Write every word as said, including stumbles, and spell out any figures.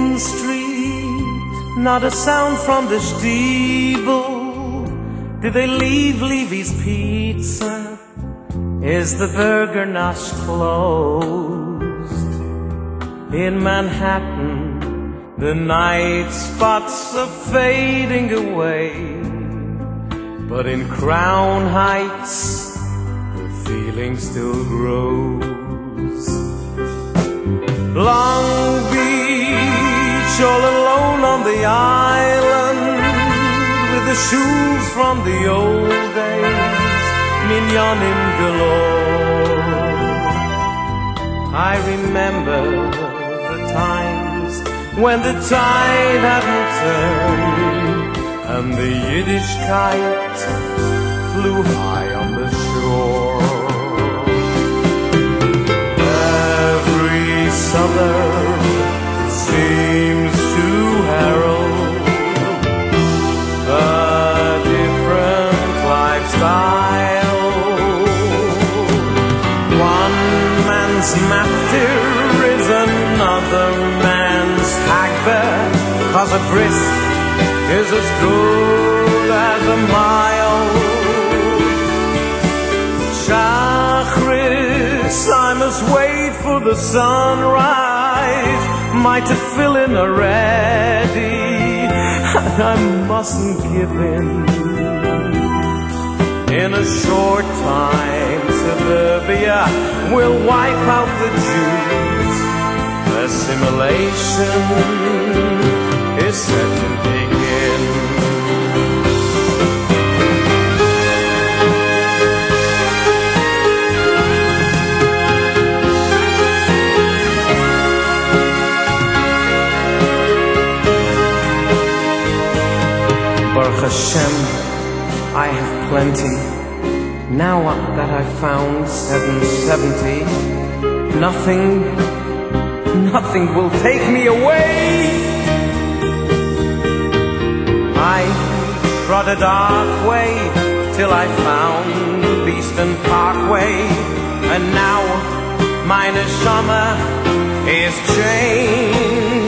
Main Street, not a sound from the steeple. Did they leave Levy's Pizza? Is the Burger Nosh closed? In Manhattan, the night spots are fading away, but in Crown Heights, the feeling still grows. Long Beach, all alone on the island, with the shoes from the old days, mignonin galore. I remember the times when the tide hadn't turned, and the Yiddish kite flew high on the shore. Every suburb seems to herald a different lifestyle. One man's maftir is another man's hagbeh, 'cause a brisk is as good as a mile. Shachris, I must wait for the sunrise. My tefillin are ready, and I mustn't give in. In a short time, suburbia will wipe out the Jews. Assimilation is set to begin. Baruch Hashem, I have plenty. Now that I've found seven seventy, nothing, nothing will take me away. I trod a dark way till I found Beeston Parkway, and now my neshama is changed.